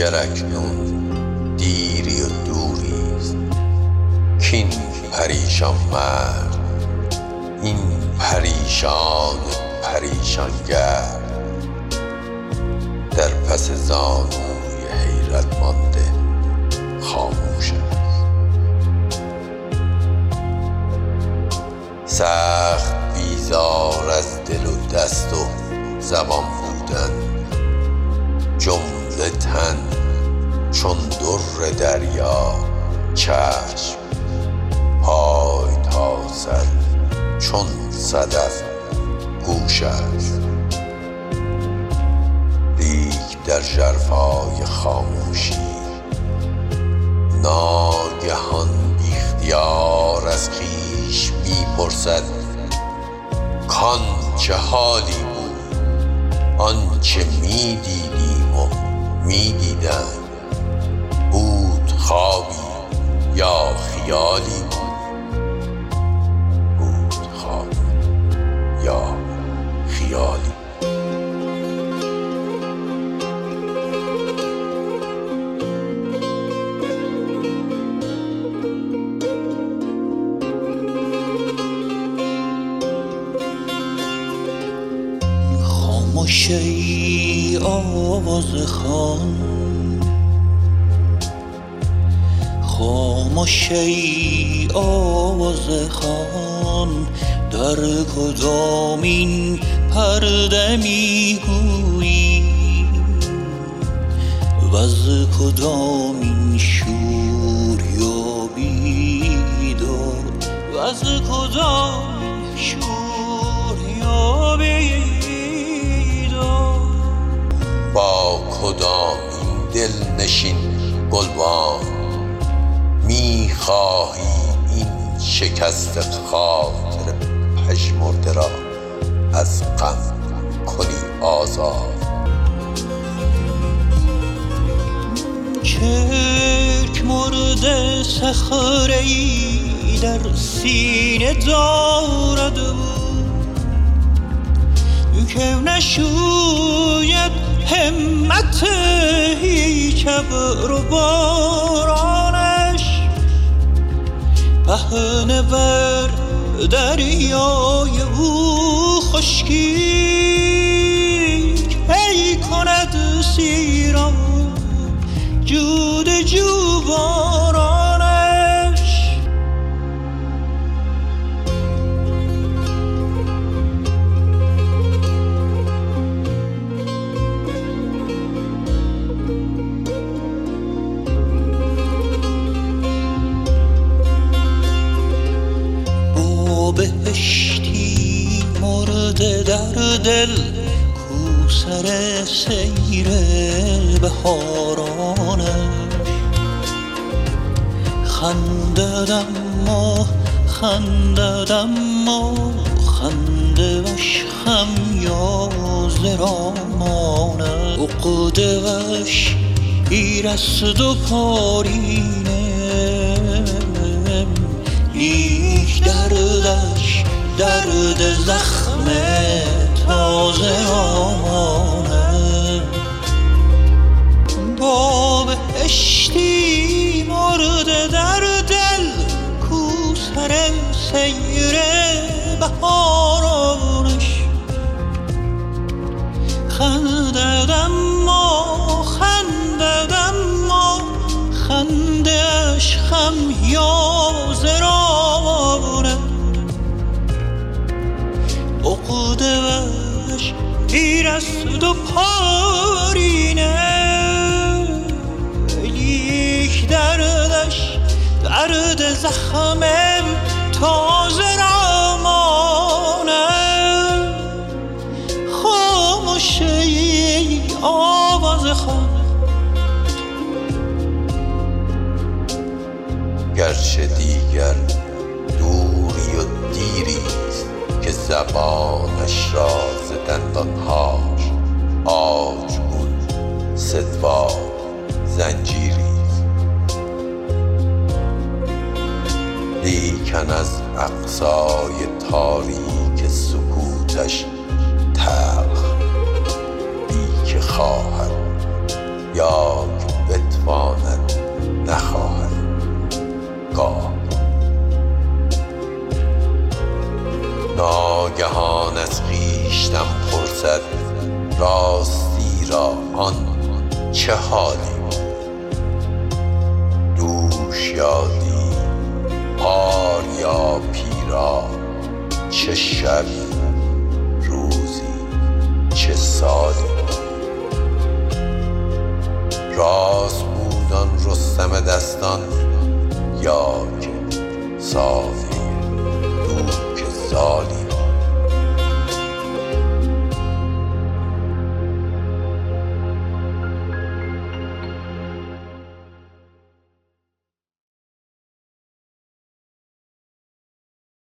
گر اکنون دیری و دوریست کین پریشان مرد این پریشان پریشانگر در پس زانوی حیرت مانده خاموش است. سخت بیزار از دل و دست و زبان بودن، جمله تن چون در دریا، چشم پای تا سر چون صدف گوش است. لیک در ژرفای خاموشی ناگهان بی اختیار از خویش میپرسد کان چه حالی بود آنچه میدیدیم و میدیدند، بود خوابی یا خیالی بود خوابی یا خیالی. خاموش ای آواز خوان، خاموش ای آواز خوان، در کدامین پرده میگویی و از کدامین شور یا بیداد، و از کدامین شور یا بیداد، با کدامین دل نشین گلبان میخواهی این شکست خاطر پژمرده را از غم کنی آزاد. چرک مرده صخره‌ای در سینه دارد که نشوید همت هیچ ابر و بارانش، پهنه بر دریای او خشکی کی کند سیراب جود جوبارانش. بهشتی مرده در دل کو سر سیر بهارانش، خندد اما خنده وش خمیازه را مانه، عقده وش ایرست و پارینه، لیک دردش درد زخم تازه آمانه. با بهشتی مرده در دل کو سر سیر بهارانش، خندد اما خنده‌اش خمیازه رانه، عقده وش ایرست و پارینه، لیک دردش درد زخم تازه را مانه. خاموش ای آواز خوان، گرچه دیگر دوری و دیریست که زبانش را ز دندانهاش آجگون ستوار زنجیریست، لیکن از اقصای تاریک سکوتش تلخ بی که خواهد یا خیشتن پرسد راستی را آن چه حالی دوش یادی پار یا پیرا چه شبی